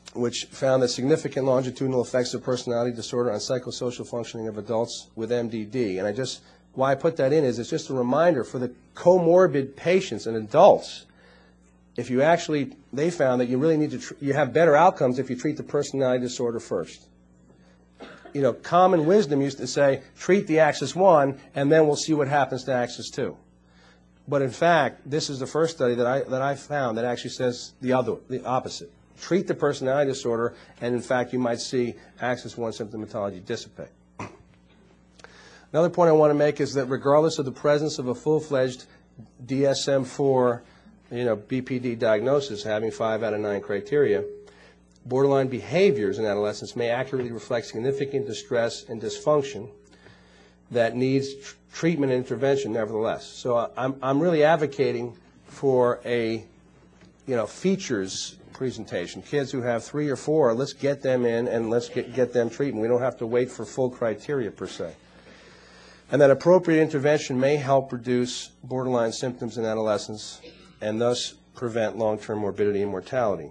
which found that significant longitudinal effects of personality disorder on psychosocial functioning of adults with MDD. And why I put that in is it's just a reminder for the comorbid patients and adults. If you actually, they found that you really need to, you have better outcomes if you treat the personality disorder first. You know, common wisdom used to say, treat the axis 1, and then we'll see what happens to axis 2. But in fact, this is the first study that I found that actually says the opposite. Treat the personality disorder, and in fact, you might see axis 1 symptomatology dissipate. Another point I want to make is that regardless of the presence of a full-fledged DSM-4, BPD diagnosis having 5 out of 9 criteria, borderline behaviors in adolescence may accurately reflect significant distress and dysfunction that needs treatment and intervention nevertheless. So I'm really advocating for a, features presentation. Kids who have 3 or 4, let's get them in and let's get them treatment. We don't have to wait for full criteria per se. And that appropriate intervention may help reduce borderline symptoms in adolescence and thus prevent long-term morbidity and mortality.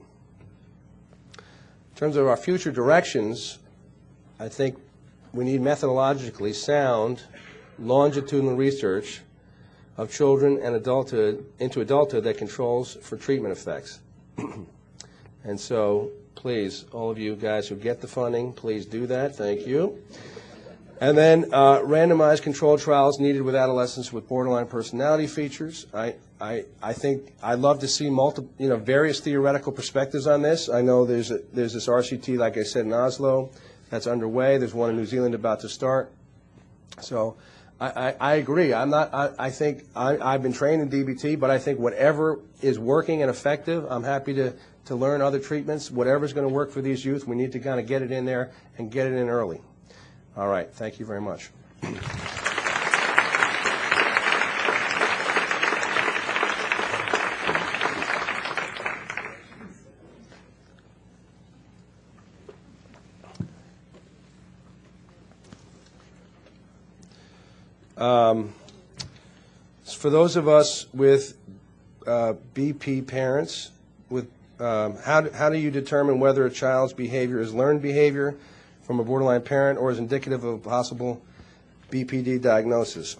In terms of our future directions, I think we need methodologically sound, longitudinal research of children and adulthood into adulthood that controls for treatment effects. And so, please, all of you guys who get the funding, please do that. Thank you. And then randomized controlled trials needed with adolescents with borderline personality features. I think I'd love to see various theoretical perspectives on this. I know there's this RCT, like I said, in Oslo that's underway. There's one in New Zealand about to start. So I agree. I think I've been trained in DBT, but I think whatever is working and effective, I'm happy to learn other treatments. Whatever's going to work for these youth, we need to kind of get it in there and get it in early. All right. Thank you very much. For those of us with BP parents, how do you determine whether a child's behavior is learned behavior from a borderline parent or is indicative of a possible BPD diagnosis?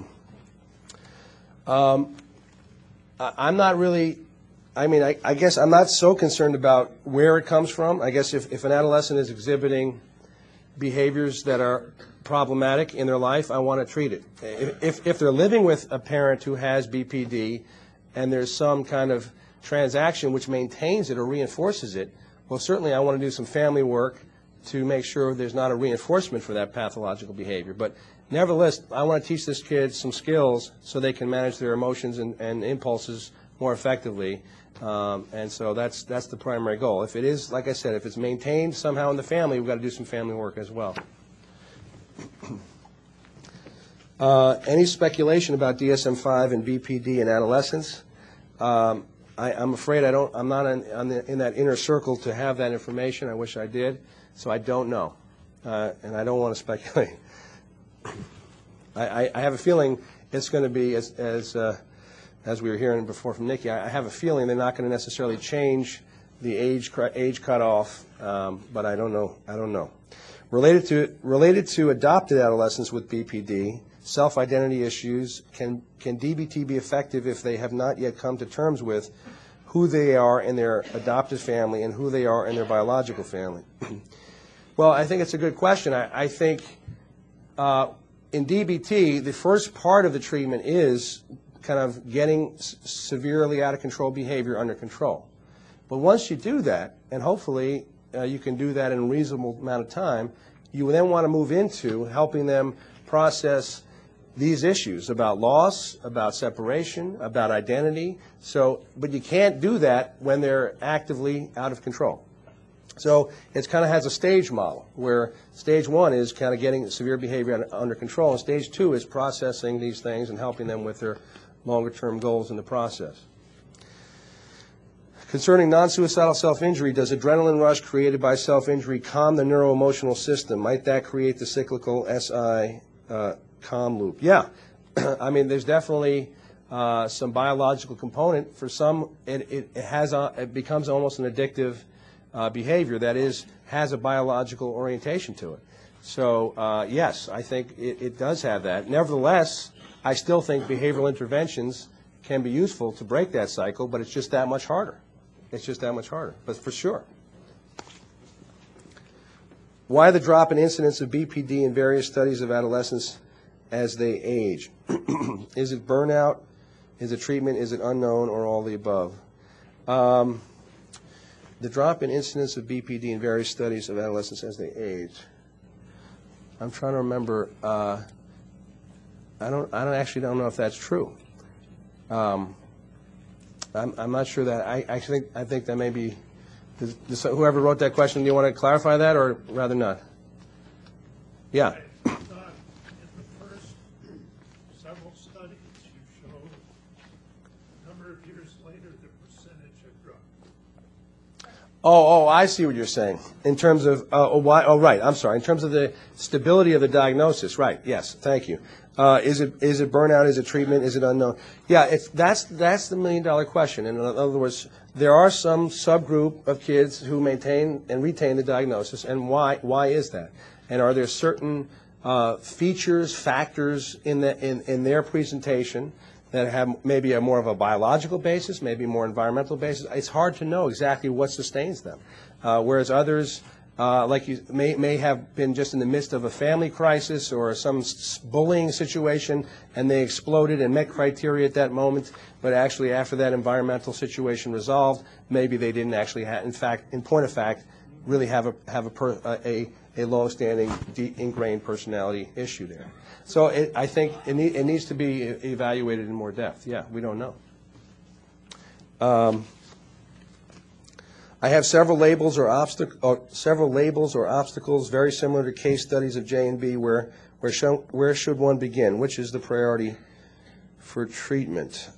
I'm not really, I guess I'm not so concerned about where it comes from. I guess if an adolescent is exhibiting behaviors that are problematic in their life, I want to treat it. If they're living with a parent who has BPD and there's some kind of transaction which maintains it or reinforces it, well, certainly I want to do some family work to make sure there's not a reinforcement for that pathological behavior. But nevertheless, I want to teach this kid some skills so they can manage their emotions and impulses more effectively. And so that's the primary goal. If it is, like I said, if it's maintained somehow in the family, we've got to do some family work as well. Any speculation about DSM-5 and BPD in adolescence? I'm afraid I'm not in that inner circle to have that information. I wish I did. So I don't know, and I don't want to speculate. I have a feeling it's going to be, as we were hearing before from Nikki, I have a feeling they're not going to necessarily change the age cutoff, but I don't know. Related to adopted adolescents with BPD, self-identity issues, can DBT be effective if they have not yet come to terms with who they are in their adopted family and who they are in their biological family? Well, I think it's a good question. I think in DBT, the first part of the treatment is kind of getting severely out of control behavior under control. But once you do that, and hopefully you can do that in a reasonable amount of time, you then want to move into helping them process these issues about loss, about separation, about identity. But you can't do that when they're actively out of control. So it kind of has a stage model where stage 1 is kind of getting severe behavior under control, and stage 2 is processing these things and helping them with their longer-term goals in the process. Concerning non-suicidal self-injury, does adrenaline rush created by self-injury calm the neuroemotional system? Might that create the cyclical SI calm loop? Yeah. There's definitely some biological component. For some, it becomes almost an addictive behavior that has a biological orientation to it. So, yes, I think it does have that. Nevertheless, I still think behavioral interventions can be useful to break that cycle, but it's just that much harder. It's just that much harder, but for sure. Why the drop in incidence of BPD in various studies of adolescents as they age? Is it burnout? Is it treatment? Is it unknown, or all the above? The drop in incidence of BPD in various studies of adolescents as they age. I'm trying to remember. I actually don't know if that's true. I'm not sure that. I think that may be. Whoever wrote that question, do you want to clarify that, or rather not? Yeah. I thought in the first several studies you showed a number of years later the percentage had dropped. Oh, I see what you're saying. In terms of, right, I'm sorry. In terms of the stability of the diagnosis, right, yes, thank you. Is it burnout? Is it treatment? Is it unknown? Yeah, that's the million-dollar question. In other words, there are some subgroup of kids who maintain and retain the diagnosis, and why is that? And are there certain features, factors in their presentation that have maybe more of a biological basis, maybe more environmental basis? It's hard to know exactly what sustains them. Whereas others, like you may have been just in the midst of a family crisis or some bullying situation, and they exploded and met criteria at that moment, but actually after that environmental situation resolved, maybe they didn't actually in point of fact, really have a long-standing, ingrained personality issue there. So I think it needs to be evaluated in more depth. Yeah, we don't know. I have several labels or obstacles very similar to case studies of J and B. Where should one begin? Which is the priority for treatment?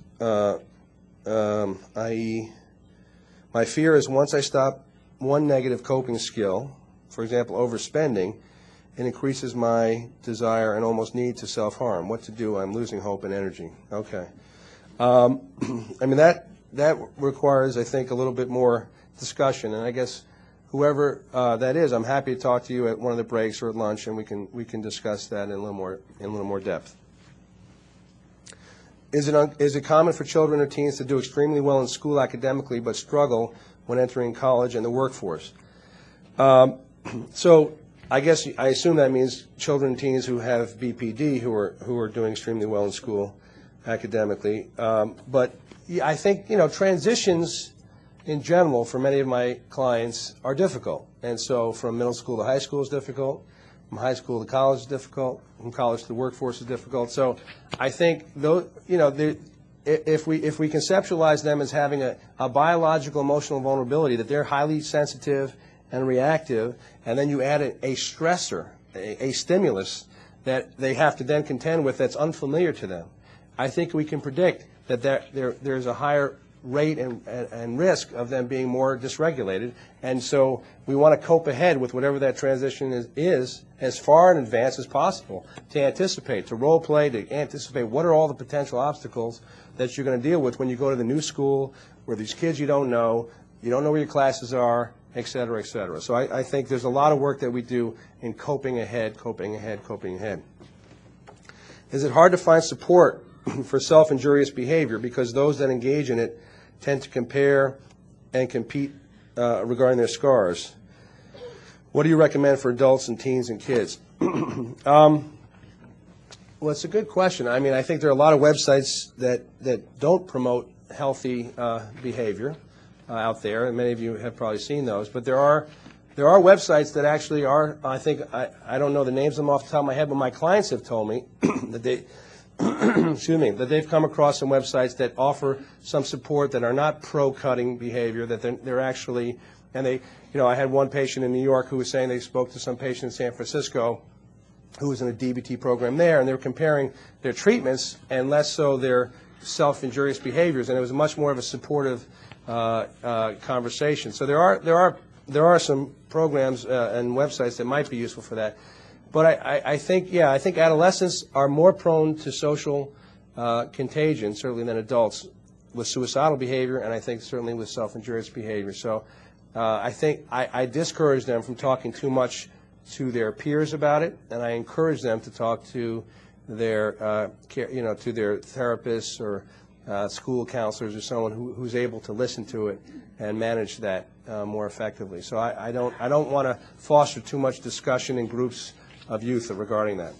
I.e., my fear is once I stop one negative coping skill, for example, overspending, it increases my desire and almost need to self-harm. What to do? I'm losing hope and energy. Okay. I mean, that requires, I think, a little bit more discussion, and I guess whoever that is, I'm happy to talk to you at one of the breaks or at lunch, and we can discuss that in a little more depth. Is it common for children or teens to do extremely well in school academically but struggle when entering college and the workforce? So I assume that means children and teens who have BPD who are doing extremely well in school academically. But yeah, I think transitions in general for many of my clients are difficult, and so from middle school to high school is difficult. From high school to college is difficult. From college to the workforce is difficult. So I think if we conceptualize them as having a biological emotional vulnerability, that they're highly sensitive and reactive, and then you add a stressor, a stimulus that they have to then contend with that's unfamiliar to them, I think we can predict that there's a higher rate and risk of them being more dysregulated. And so we want to cope ahead with whatever that transition is as far in advance as possible, to anticipate, to role play, to anticipate what are all the potential obstacles that you're going to deal with when you go to the new school where these kids you don't know where your classes are, et cetera, et cetera. So I think there's a lot of work that we do in coping ahead. Is it hard to find support for self-injurious behavior because those that engage in it tend to compare and compete regarding their scars? What do you recommend for adults and teens and kids? Well, it's a good question. I mean, I think there are a lot of websites that don't promote healthy behavior out there, and many of you have probably seen those. But there are websites that actually are, I think, I don't know the names of them off the top of my head, but my clients have told me that they that they've come across some websites that offer some support that are not pro-cutting behavior, that they're actually, and I had one patient in New York who was saying they spoke to some patient in San Francisco who was in a DBT program there, and they were comparing their treatments and less so their self-injurious behaviors, and it was much more of a supportive conversation. So there are some programs and websites that might be useful for that. But I think adolescents are more prone to social contagion, certainly, than adults with suicidal behavior, and I think certainly with self-injurious behavior. So I think I discourage them from talking too much to their peers about it, and I encourage them to talk to their, to their therapists or school counselors or someone who's able to listen to it and manage that more effectively. So I don't want to foster too much discussion in groups of youth regarding that.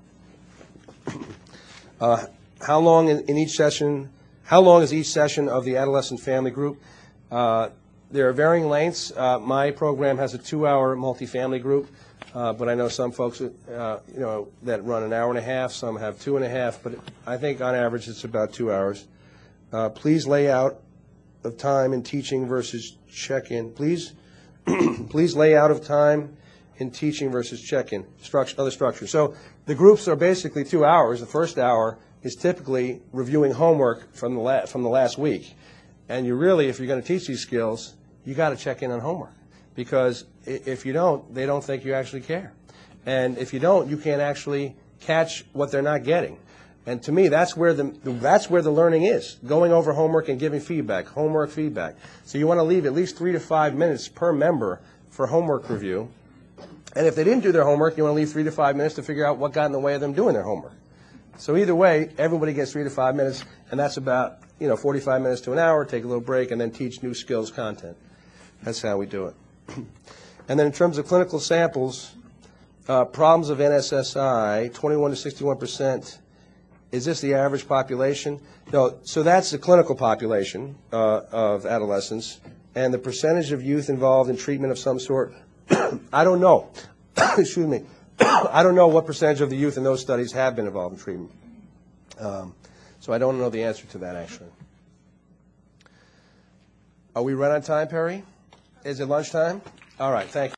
How long in each session? How long is each session of the adolescent family group? There are varying lengths. My program has a 2-hour multifamily group, but I know some folks, that run an hour and a half. Some have 2.5, but I think on average it's about 2 hours. Please lay out of time in teaching versus check-in. Please lay out of time in teaching versus check-in. Other structure. So the groups are basically 2 hours. The first hour is typically reviewing homework from the last week. And you really, if you're going to teach these skills, you got to check in on homework, because if you don't, they don't think you actually care. And if you don't, you can't actually catch what they're not getting. And to me, that's where the learning is, going over homework and giving feedback, homework feedback. So you want to leave at least 3 to 5 minutes per member for homework review. And if they didn't do their homework, you want to leave 3 to 5 minutes to figure out what got in the way of them doing their homework. So either way, everybody gets 3 to 5 minutes, and that's about 45 minutes to an hour, take a little break, and then teach new skills content. That's how we do it. And then in terms of clinical samples, problems of NSSI, 21 to 61%. Is this the average population? No, so that's the clinical population of adolescents. And the percentage of youth involved in treatment of some sort, I don't know. Excuse me. I don't know what percentage of the youth in those studies have been involved in treatment. So I don't know the answer to that, actually. Are we right on time, Perry? Is it lunchtime? All right, thank you.